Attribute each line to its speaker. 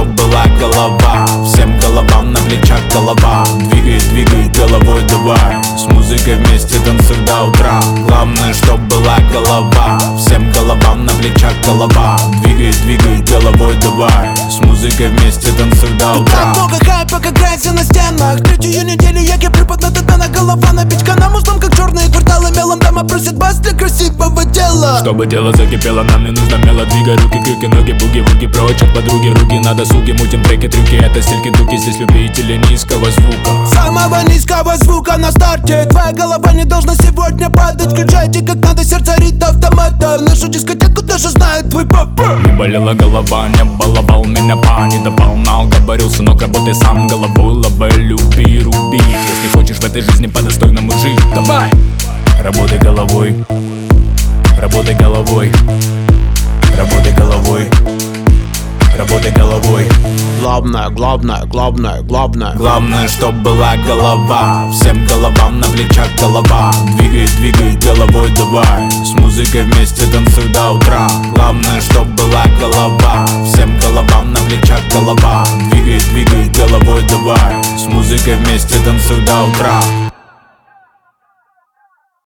Speaker 1: чтоб была голова. Всем головам на плечах голова. Двигай головой давай. С музыкой вместе танцуй до утра. Главное, чтоб была голова. Всем головам на плечах голова. Двигай головой давай. С музыкой вместе танцуй до утра.
Speaker 2: Так много хайпа, как грязь на стенах. Третью неделю я припад на татана. Голова набить канамуслом, как черные кварталы. Мелом дама просит бас для красивого тела.
Speaker 1: Чтобы дело закипело, нам не нужно мело. Двигай руки, крюки, ноги, буги-вуги. Прочь от подруги, руки, надо суги. Мутим треки, трюки, это стильки-туки. Здесь любители низкого звука.
Speaker 2: Самого низкого звука на старте. Твоя голова не должна сегодня падать. Включайте как надо, сердце рит автомата. Нашу дискотеку даже знает твой папа.
Speaker 1: Не болела голова, не баловал меня па. Не дополнал, говорил, сынок, работай сам. Головой ловай, люби, руби. Если хочешь в этой жизни по-достойному жить, давай. Работай головой. Работай головой. Работай головой. Работай головой.
Speaker 2: Главное.
Speaker 1: Главное, чтоб была голова. Всем головам на плечах голова. Двигай головой давай. С музыкой вместе танцуй до утра. Главное, чтоб была голова. Всем головам на плечах голова. Двигай головой давай. С музыкой вместе танцуй до утра.